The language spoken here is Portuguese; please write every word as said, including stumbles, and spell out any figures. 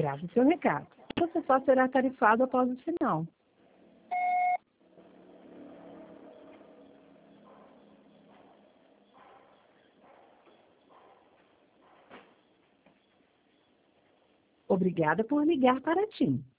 Grave seu recado. Você só será tarifado após o sinal. Obrigada por ligar para a TIM.